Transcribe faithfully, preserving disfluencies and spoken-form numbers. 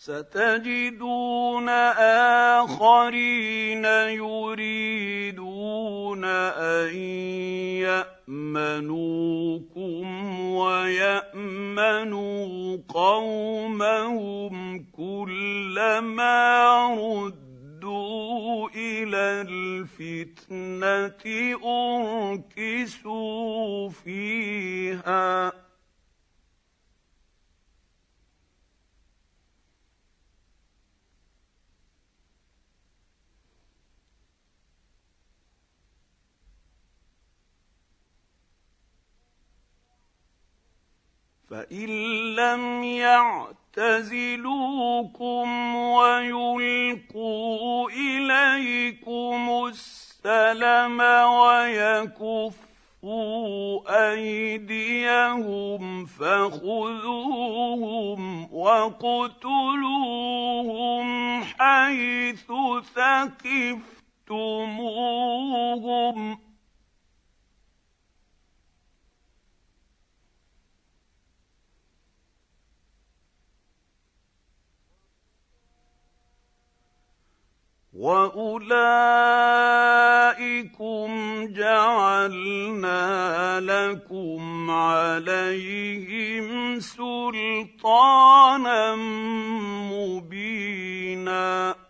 ستجدون آخرين يريدون أن يأمنوكم ويأمنوا قومهم كلما ردوا إلى الفتنة أركسوا فيها فإن لم يعتزلوكم ويلقوا إليكم السلم ويكفوا أيديهم فخذوهم واقتلوهم حيث ثقفتموهم وَأُولَئِكُمْ جَعَلْنَا لَكُمْ عَلَيْهِمْ سُلْطَانًا مُّبِينًا